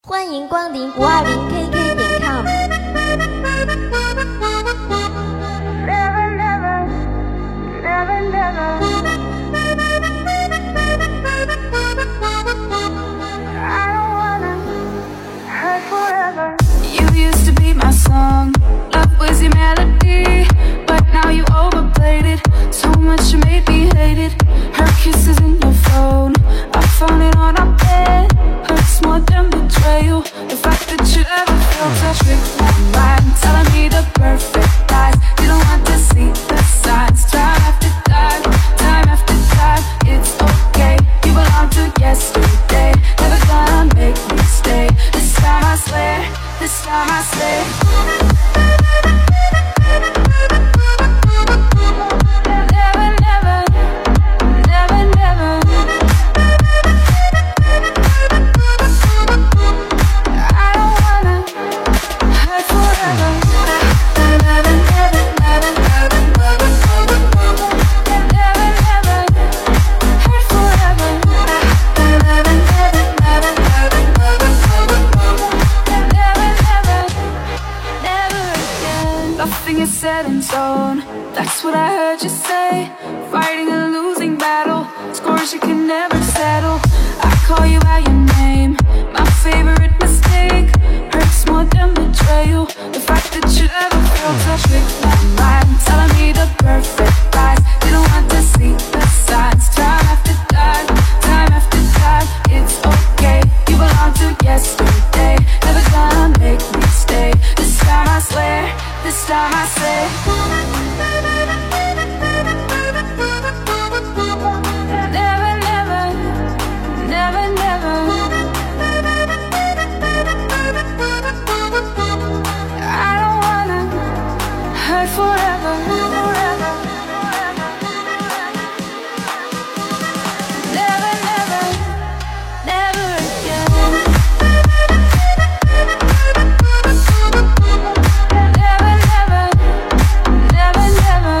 欢迎光临520KK.com。 You used to be my song, love was your melody, but now you overplayed it so much you made me hate it. Her kisses in your phone, I found it on our bed. Hurts more than betrayal, the fact that you ever felt a trick my mind, telling me the perfect lies. You don't want to see the signs. Time after time, time after time. It's okay, you belong to yesterday. Never gonna make me stay. This time I swear, this time I swear. Nothing is set in stone, that's what I heard you say. Fighting a losing battle, scores you can never settle. I call you by your name, my favorite mistake. Hurts more than betrayal, the fact that you ever felt a trick my mind, telling me the perfect lies. You don't want to see the signs. Time after time, time after time. It's okay, you belong to yesterday. Never gonna make me stay. This time I swear, this time I say. Never, never, never, never. I don't wanna hurt forever, forever. Never, never, never again. Never, never, never, never.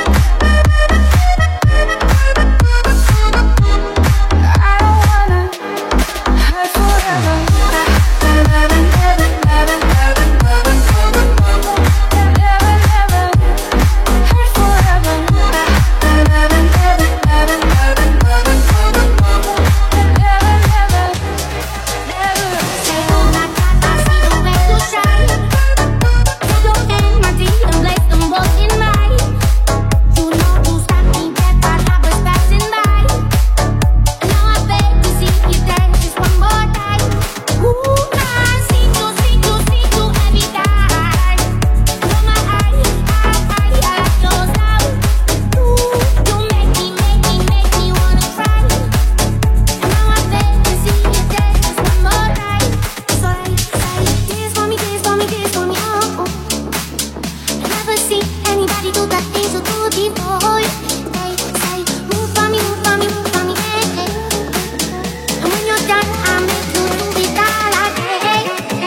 I don't wanna hurt forever. Never, never, never, never, never, never, never. Never, never hurt forever. Never, never, never, never, never, never, never. Never, never, never. Say oh my God, I see the way you shine. Take your hand, my dear, and place them both in mine. You know you stopped me dead while I was passing by. And now I beg to see you dance just one more time. Ooh, I see you every time. You're my eye, close down. Ooh, you make me wanna cry. And now I beg to see you dance just one more time. So I say, dance for me, oh. I never see anybody do the things you do before. Say, move for me, eh. And when you're done, I make you do it all again.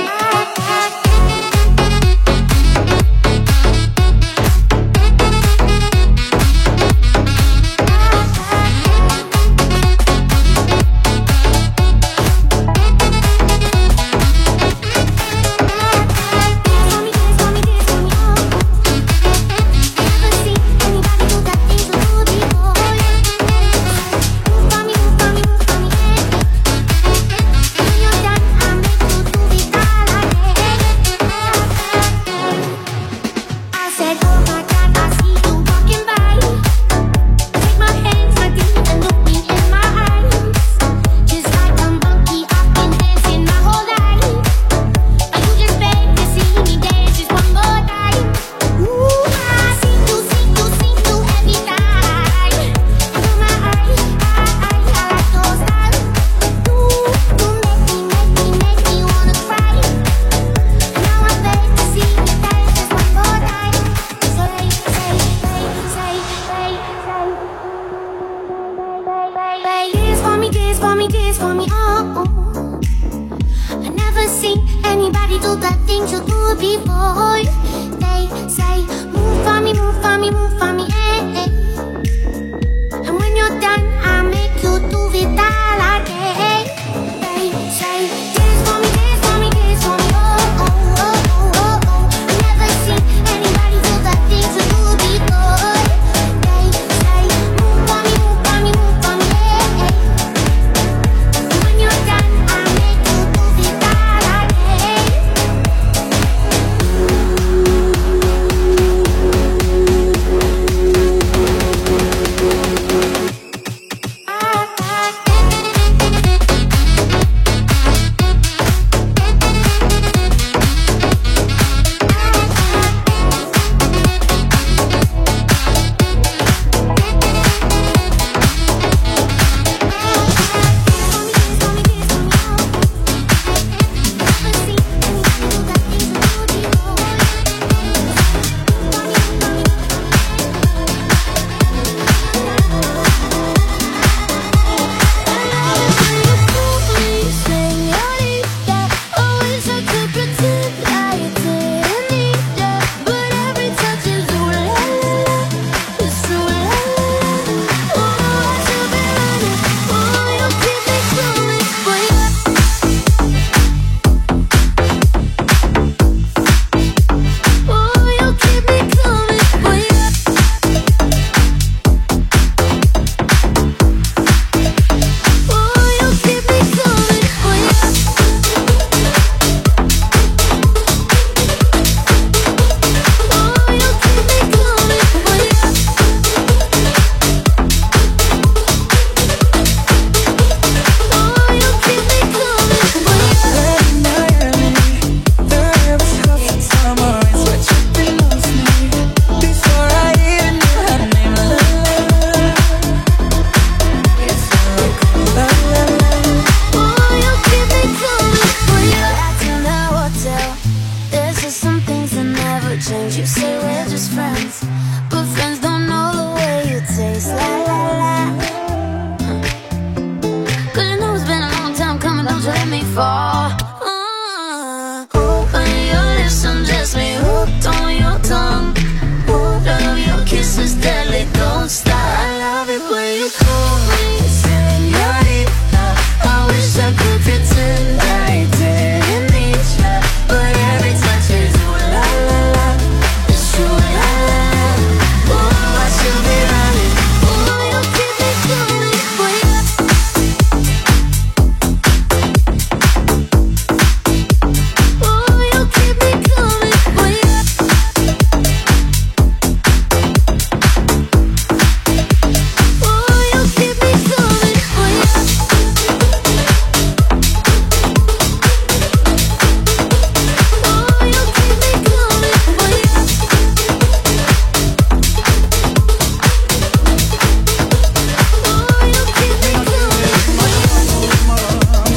Dance for me, oh. I never seen anybody do the things you do before. They say, move for me, eh. And when you're done, I make you do it all again. They say, dance for me, kisses deadly, don't stop. I love it when you call me señorita. I wish I could pretend I didn't need ya, but every touch is ooh la la la, it's ooh la la la. Oh, I should be running. Oh, you keep me coming for you. Oh, you keep me coming for you. Oh, you keep me coming for you. Oh, you keep me coming for you. Oh, you keep me coming for you.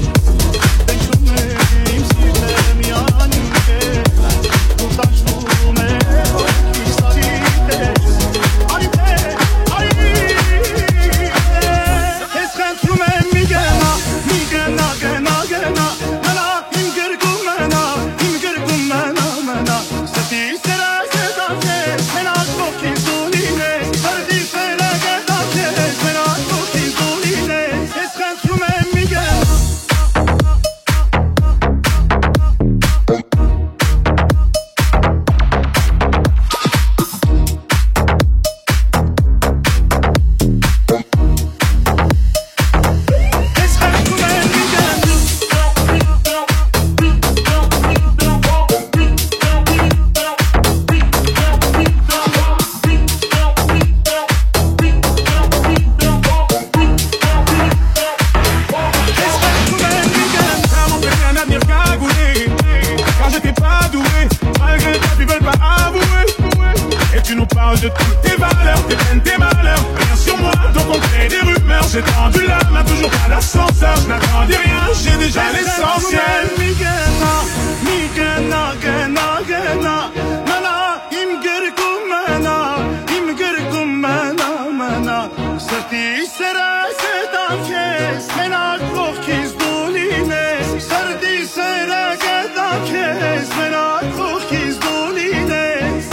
De toutes tes valeurs, tes peines, tes malheurs. Rien sur moi, donc on crée des rumeurs. J'ai tendu la main, toujours pas d'ascenseur. Je n'attendais rien, j'ai déjà l'essentiel. Migena, migena, gena, gena. Mana, imgirkum mana, imgirkum mana, mana. Sırtı sera sedan kes, mena kokiz doline. Sırtı sera gedan kes, mena kokiz doline.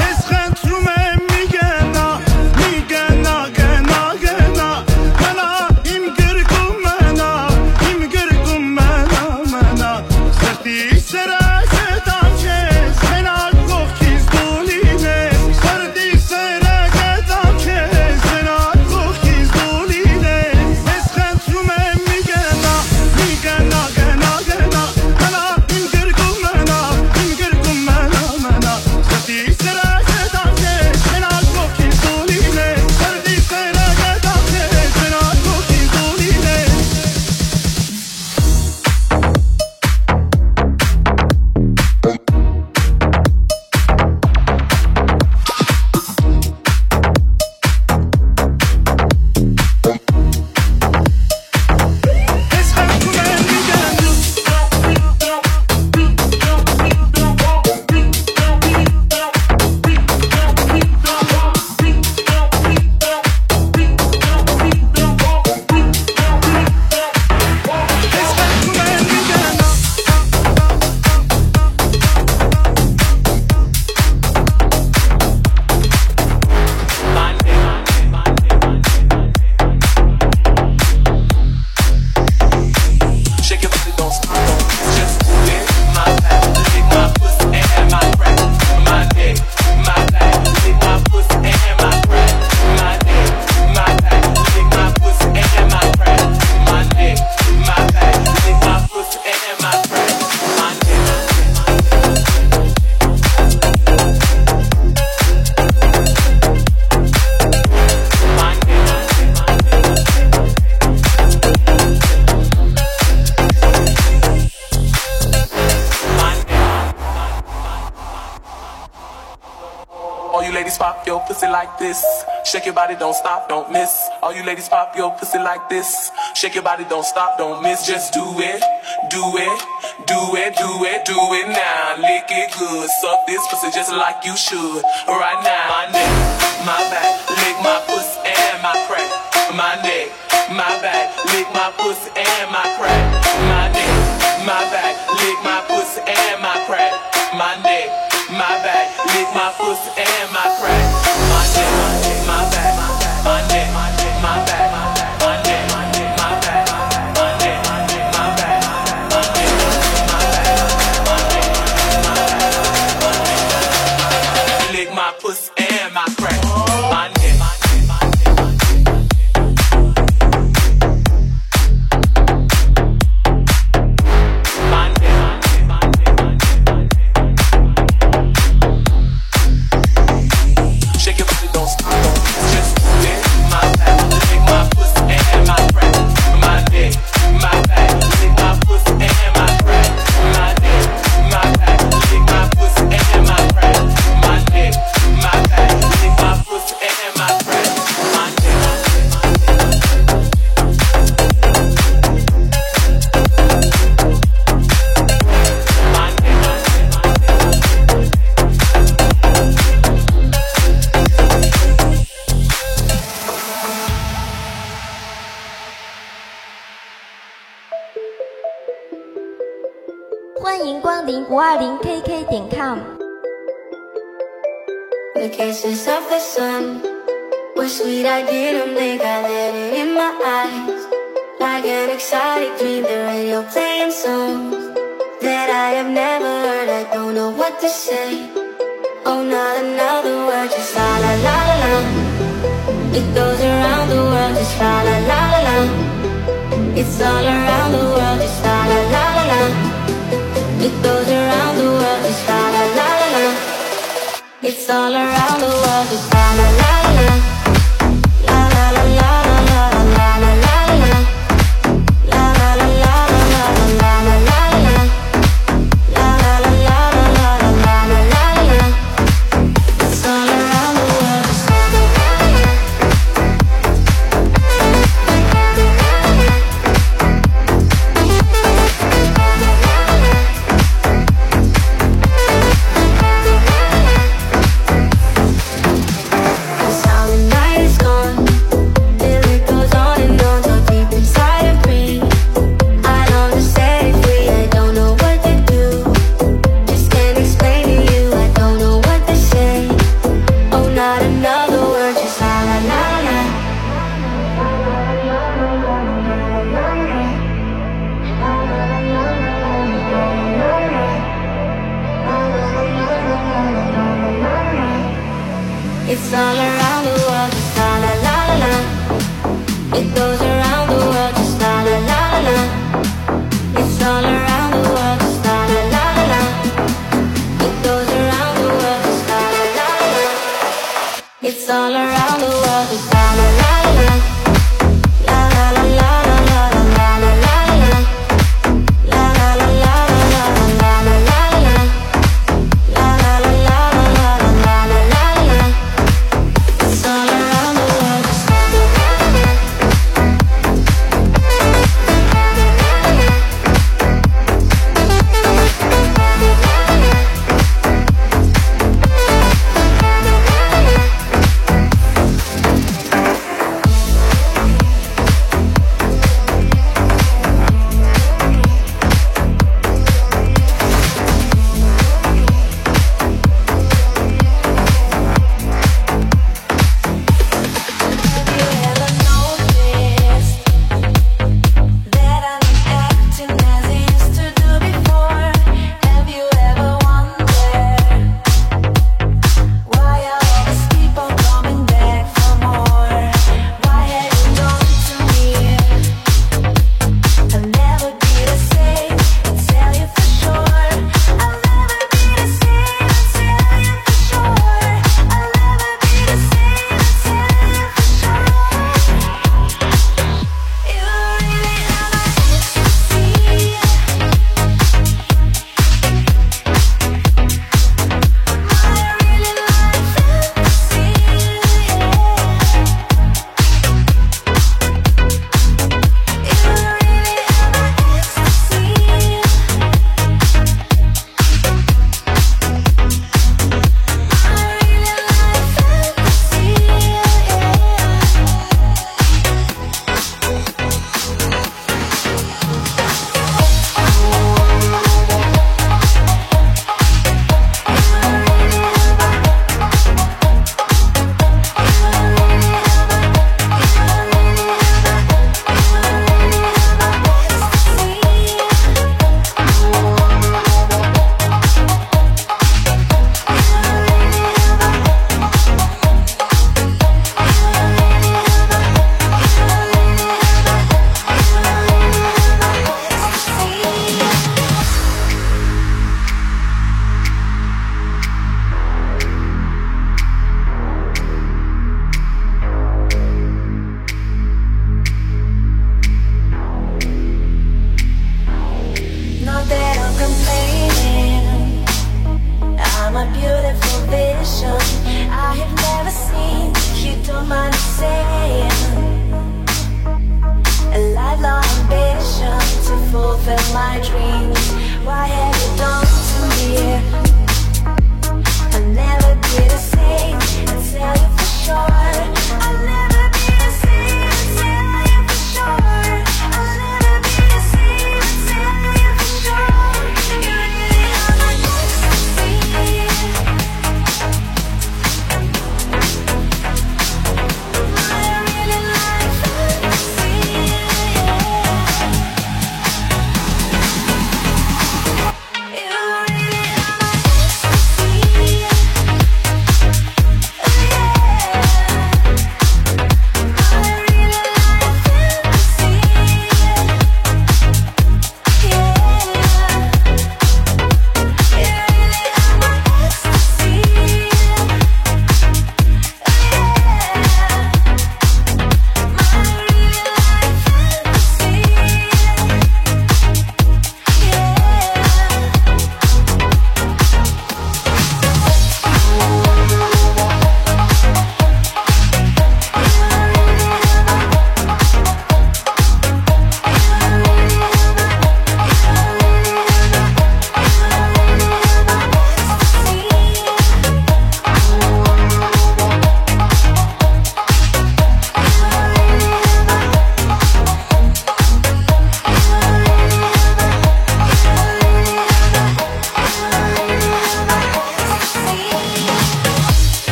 ladies pop your pussy like this. Shake your body, don't stop, don't miss. All you ladies pop your pussy like this. Shake your body, don't stop, don't miss. Just do it, do it, do it, do it, do it now. Lick it good, suck this pussy just like you should. Right now, my neck, my back, lick my pussy and my crack. My neck, my back, lick my pussy and my crack. My neck, my back, lick my pussy and my crack. My neck, my back, lick my pussy and my crack. My 欢迎光临520KK.com。 The kisses of the sun were sweet, I didn't think I let it in my eyes. Like an exotic dream, the radio playing songs that I have never heard, I don't know what to say. Oh, not another word, just la la la la la. It goes around the world, just la la la la la. It's all around the world, just la la la la la. It goes around the world, just la la la la la. It's all around the world, just la la la la la. La la la la la la la la la la. La la la la la la la la la la. La la la la la la la la la la. It's all around the world, just la la la la la.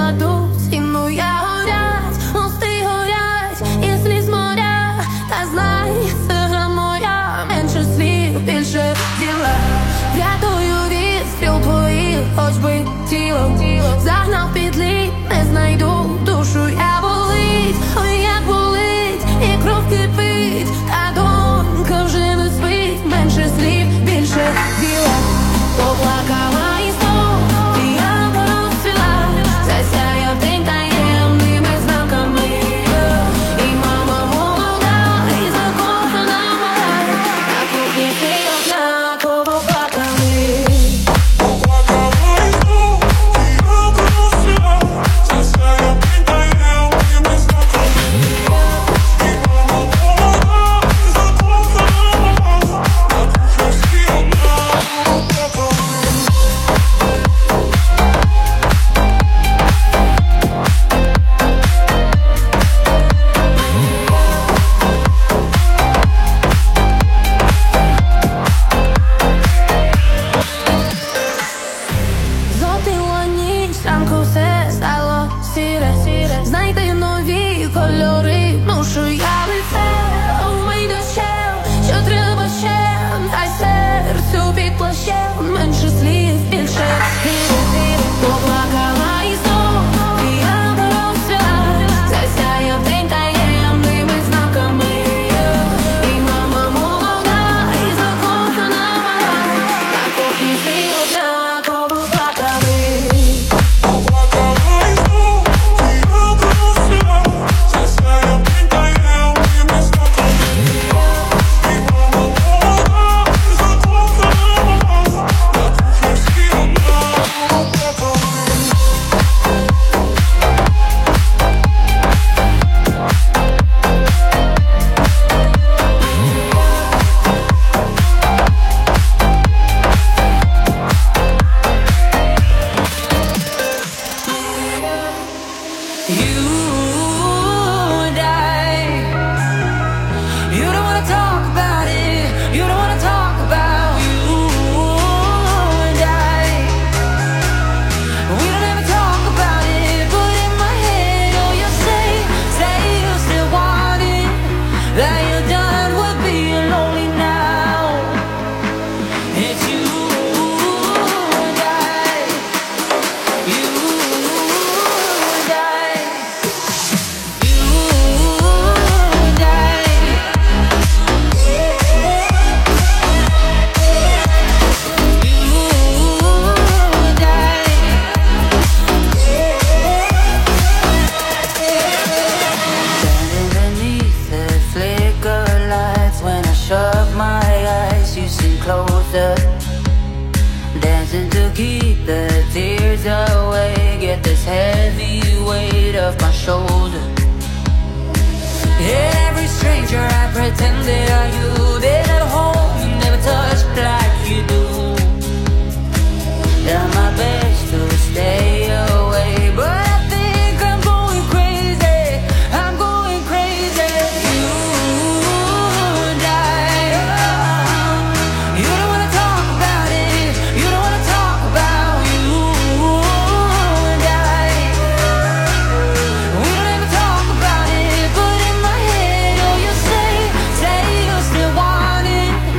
кладуть, і моя горять, мости горять, і сліз моря, та знай, це гра моя, менше слів, більше діла. Врятую від стріл твоїх, хоч би тіло загнав під лід, не знайду душу, я болить, ой, як болить, і кров кипить, та донька вже не спить, менше слів, більше діла. Поплакала і знов, і я порозцвіла, засяяв день таємними знаками. І мама молода, і закохана мала, на кухні ти однаково плакали. Поплакала і знов, і я порозцвіла, засяяв день таємними знаками. І мама молода, і закохана мала, на кухні ти однаково плакали. Зотила ніч, ранку все стало сіре. Знайти нові кольори, мушу я лице умий дощем, що треба ще, дай серцю під плащем, менше слів, більше віри. Поплакала і знов, і я порозцвіла, засяяв день таємними знаками. І мама молода, і закохана мала, на кухні ти однаково плакали. Поплакала і знов, і я порозцвіла, засяяв день таємними знаками. І мама молода, і закохана мала, на кухні ти однаково плакали. You and you don't wanna talk about it. You don't wanna talk about you and we don't ever talk about it. But in my head, oh, you say you still want it. That you're done with being lonely now. It's you and you and standing beneath the flicker lights, when I shut my eyes, you seem closer. Dancing to keep the tears away, get this heavy weight off my shoulder. Every stranger I pretended I knew, they never hold me, never touched like you do. Done my best to stay away, but I think I'm going crazy. I'm going crazy. You and you don't wanna talk about it. You don't wanna talk about you and we don't ever talk about it. But in my head, oh, you say you still want it.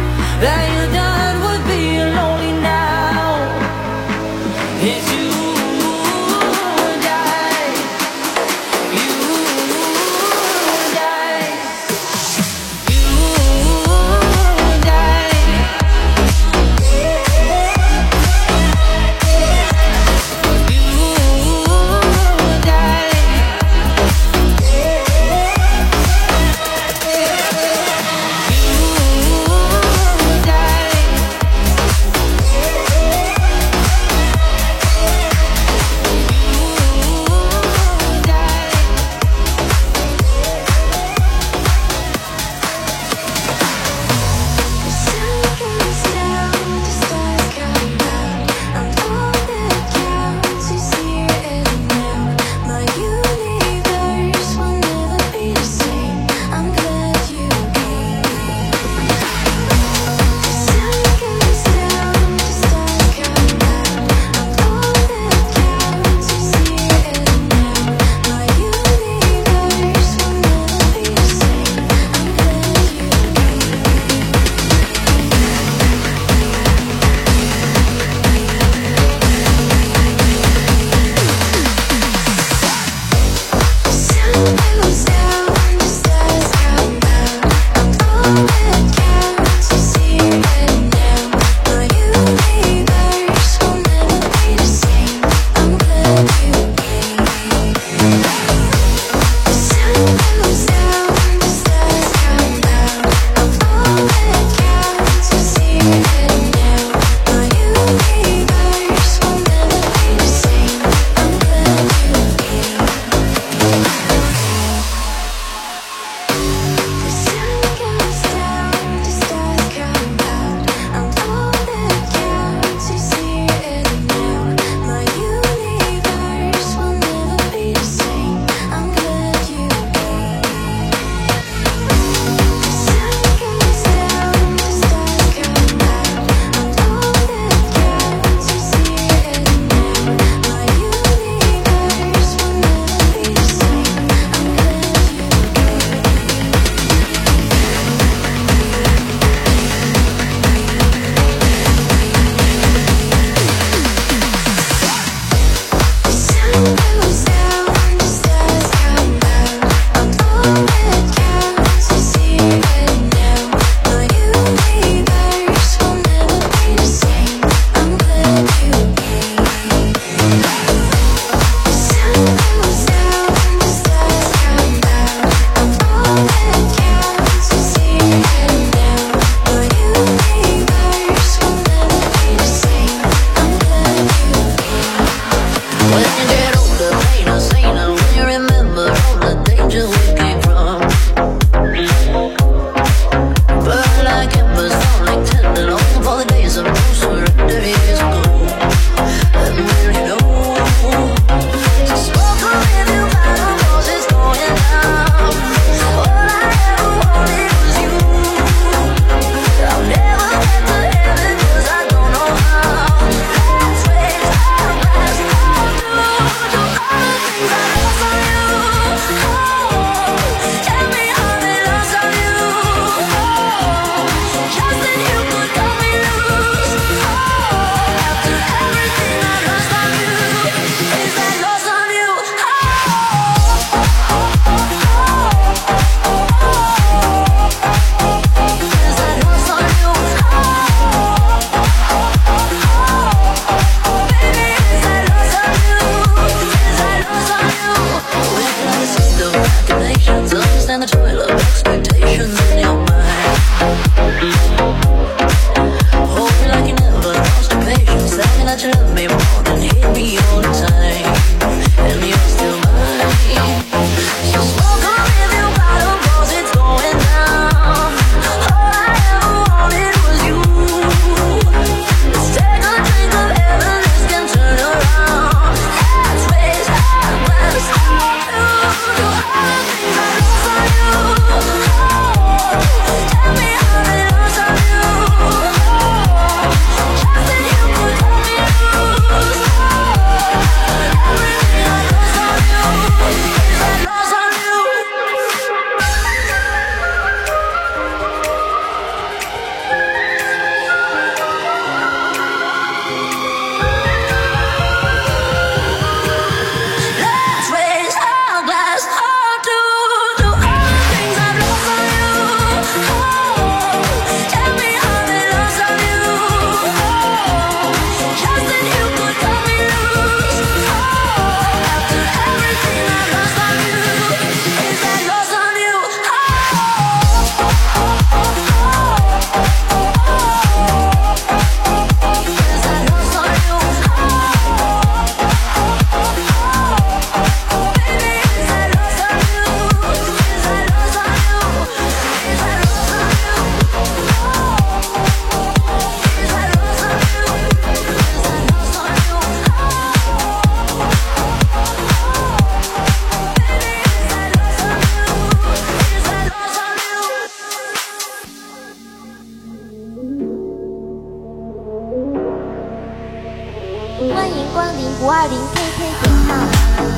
欢迎光临520KK 点 com。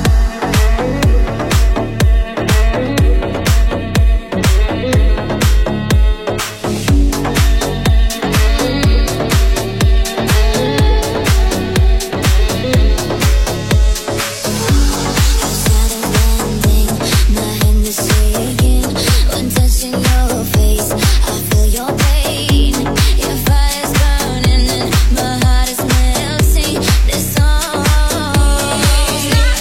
Your fire is burning and my heart is melting. This song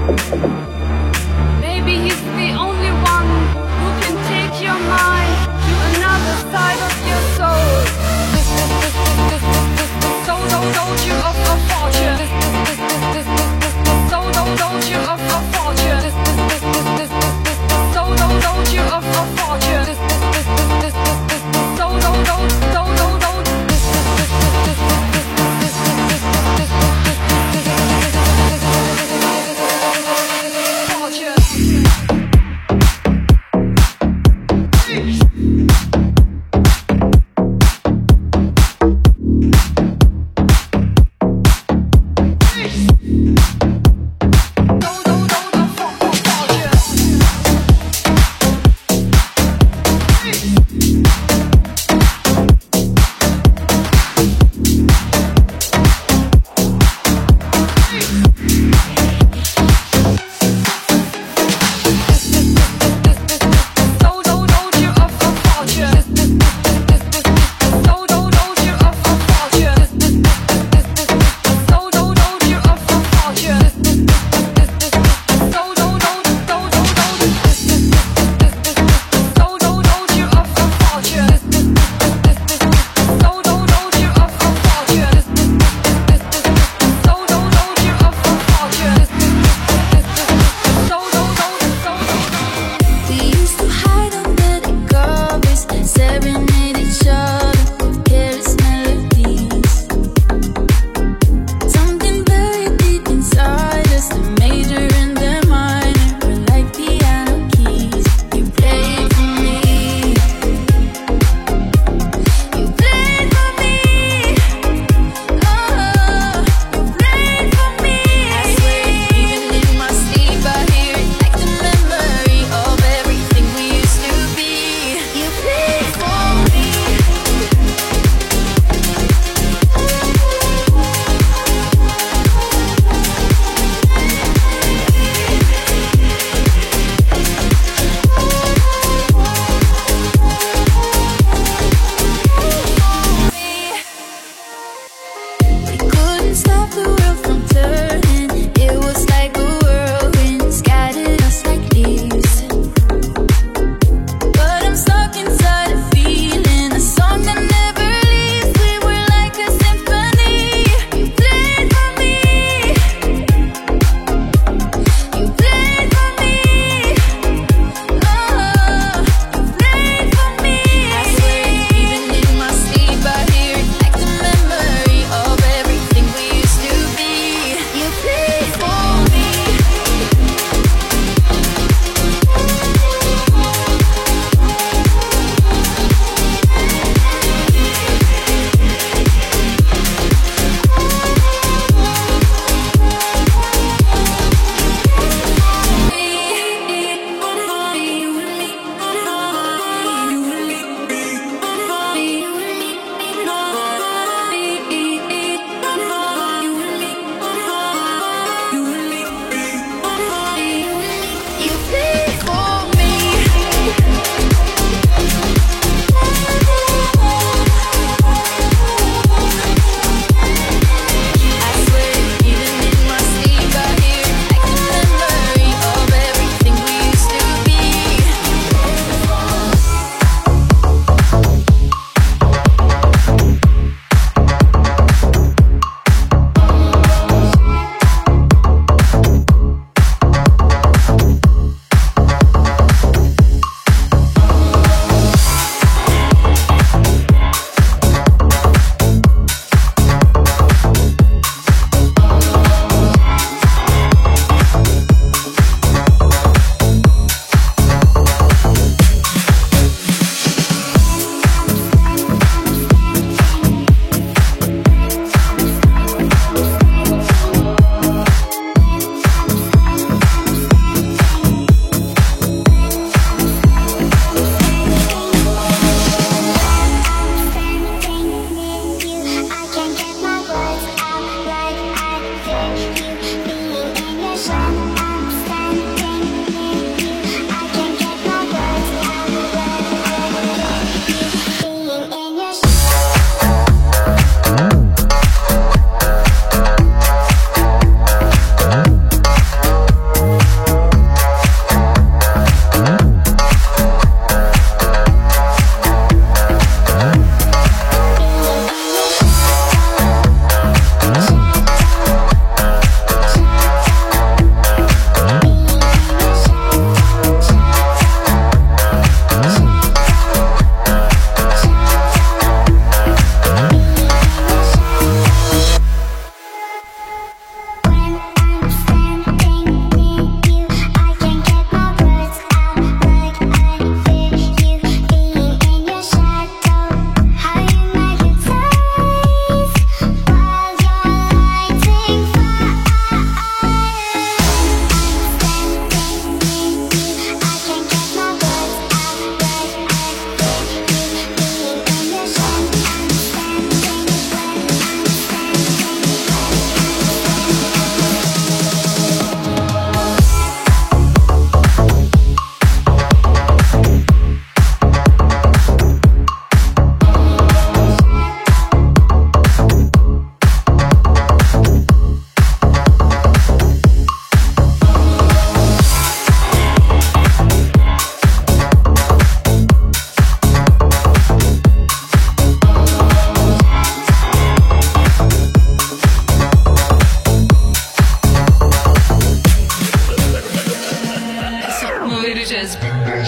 Maybe he's the only one who can take your mind to another side of your soul. So don't you of fortune. So don't you of fortune. So don't you of fortune. So don't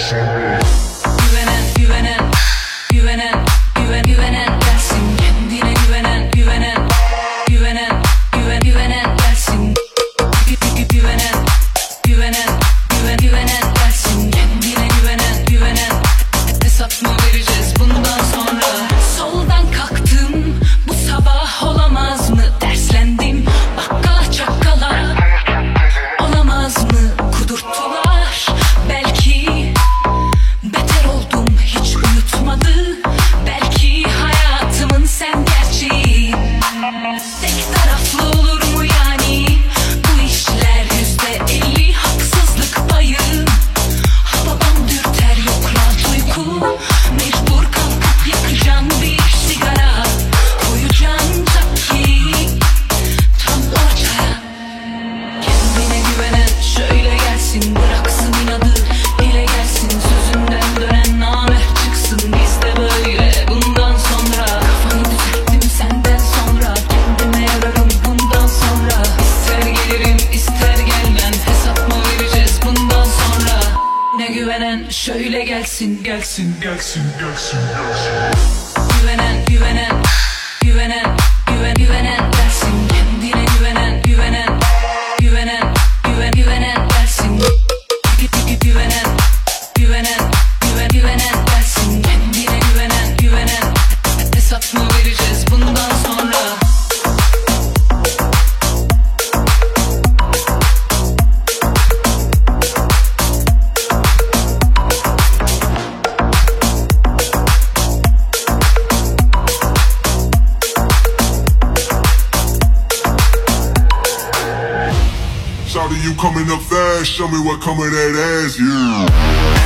Güvenen gelsin. Kendine güvenen gelsin. Güvenen gelsin. Kendine güvenen. Hesap mı vereceğiz bundan sonra? Soldan kalktım, bu sabah olamaz mı? Derslendim, bakkala çakkala. Olamaz mı? Kudurttular belki. Beter oldum, hiç uyutmadı. Belki hayatımın sen gerçeği. Tek taraflı olur mu yani? Bu işler %50 haksızlık payı. Ha babam dürter, yok rahat uyku. Mecbur kalkıp yakacağım bir sigara. Koyacağım takki tam ortaya. Kendine güvenen şöyle gelsin. Bıraksın inadı, dile gelsin. Sözünden dönen namert çıksın. Biz de böyle bundan sonra. Kafayı düzelttim senden sonra. Kendime yararım bundan sonra. İster gelirim ister gelmem. Hesap mı vereceğiz bundan sonra? Ne güvenen şöyle gelsin. Güvenen gelsin. Kendine güvenen gelsin. Güvenen gelsin. Kendine güvenen. Hesap mı vereceğiz bundan sonra? Shawty, you coming up fast, show me what come of that ass, yeah.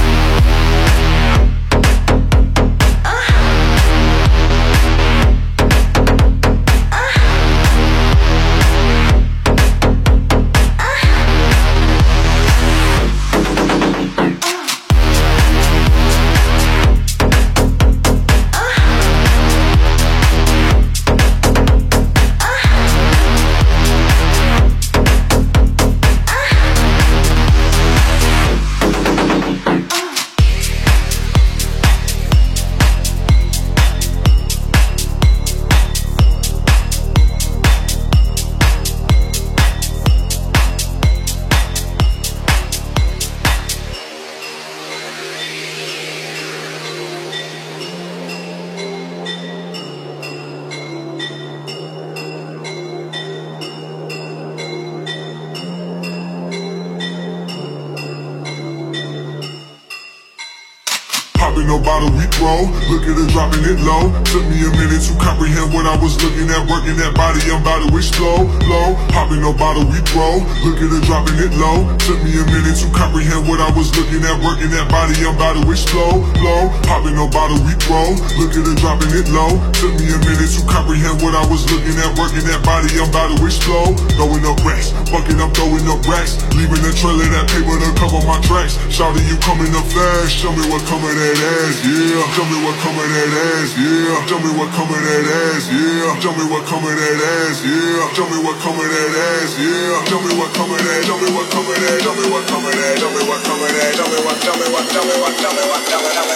Popping no bottle, we roll. Look at her dropping it low. Took me a minute to comprehend what I was looking at. Working that body, I'm about to explode. Low, popping no bottle, we roll. Look at her dropping it low. Took me a minute to comprehend what I was looking at. Working that body, I'm about to explode. Low, popping no bottle, we roll. Look at her dropping it low. Took me a minute to comprehend what I was looking at. Working that body, I'm about to explode. Throwing up racks, bucket, I'm throwing up racks. Leaving a trail of that paper to cover my tracks. Shawty, you coming up fast. Show me what come of that ass, yeah. Show me what come of that ass, yeah. Show me what come of that ass, yeah. Show me what come of that ass, yeah. Show me what come of that ass, yeah. Show me what come of that. Show me what come of that. Show me what come of that. Show me what come of that. Show me what.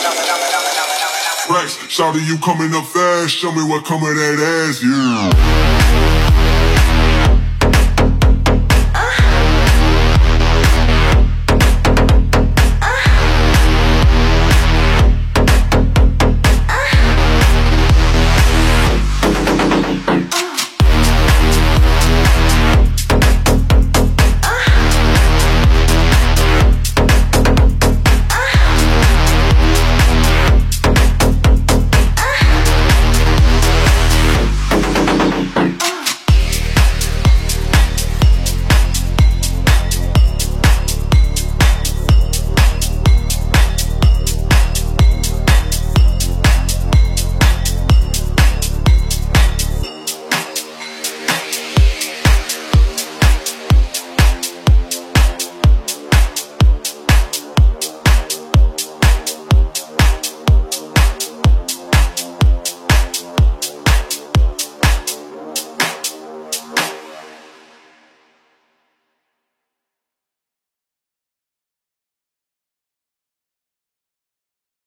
Rex, shawty, you coming up fast. Show me what come of that ass, yeah.